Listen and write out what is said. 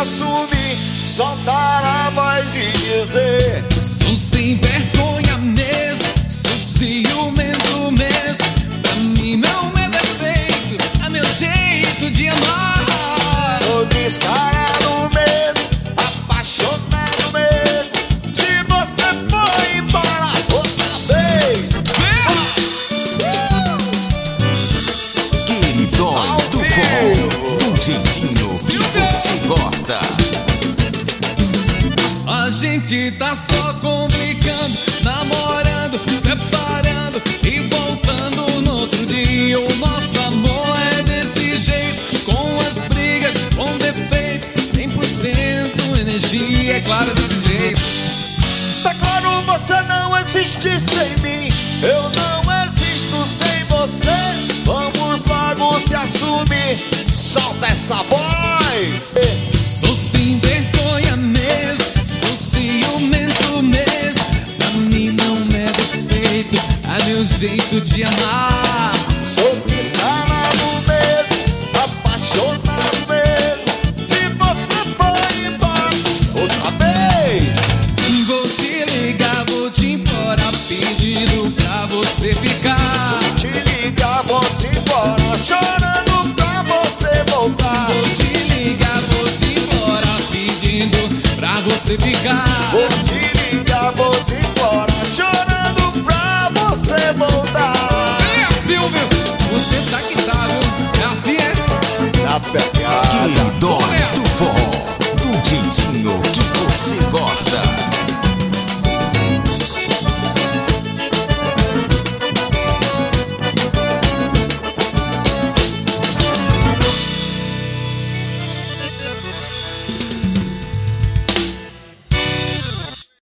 assumir, soltar a voz e dizer: sou sem vergonha mesmo, sou ciumento mesmo. Pra mim não é defeito, é meu jeito de amar. Sou descarado mesmo, apaixonado mesmo. Se você for embora outra vez, Queridões do forró, do jeitinho que você gosta. A gente tá só complicando, namorando, separando e voltando no outro dia. O nosso amor é desse jeito, com as brigas, com defeito, 100% energia, é claro, desse jeito. tá claro, você não existe sem mim, eu não existo sem você. Vamos logo se assumir, solta essa voz. Sou sem vergonha mesmo, sou ciumento mesmo. Pra mim não é defeito, é meu jeito de amar. Sou descarado mesmo, apaixonado mesmo. Se você for embora outra vez, Vou te ligar, vou te embora, pedindo pra você ficar. te ligar, vou te embora, chorando pra você voltar. Vou te ligar, vou te embora, pedindo pra você ficar. Vou te ligar, vou te embora, chorando pra você voltar. Venha, Silvio, você tá que tá, viu? É assim, é? Na pegada. Queridões do forró, do jeitinho que você gosta.